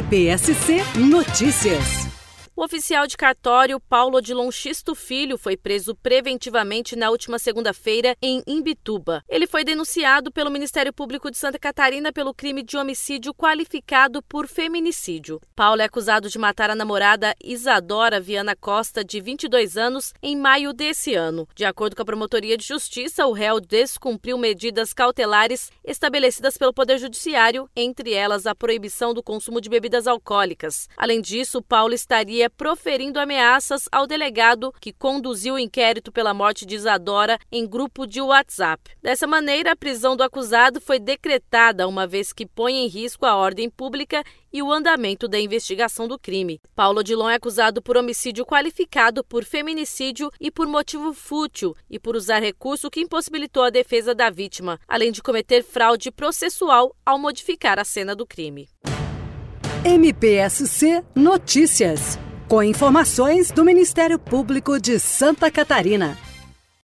MPSC Notícias. O oficial de cartório Paulo Odilon Xisto Filho foi preso preventivamente na última segunda-feira em Imbituba. Ele foi denunciado pelo Ministério Público de Santa Catarina pelo crime de homicídio qualificado por feminicídio. Paulo é acusado de matar a namorada Isadora Viana Costa, de 22 anos, em maio desse ano. De acordo com a Promotoria de Justiça, o réu descumpriu medidas cautelares estabelecidas pelo Poder Judiciário, entre elas a proibição do consumo de bebidas alcoólicas. Além disso, Paulo estaria proferindo ameaças ao delegado que conduziu o inquérito pela morte de Isadora em grupo de WhatsApp. Dessa maneira, a prisão do acusado foi decretada, uma vez que põe em risco a ordem pública e o andamento da investigação do crime. Paulo Odilon é acusado por homicídio qualificado, por feminicídio e por motivo fútil e por usar recurso que impossibilitou a defesa da vítima, além de cometer fraude processual ao modificar a cena do crime. MPSC Notícias, com informações do Ministério Público de Santa Catarina.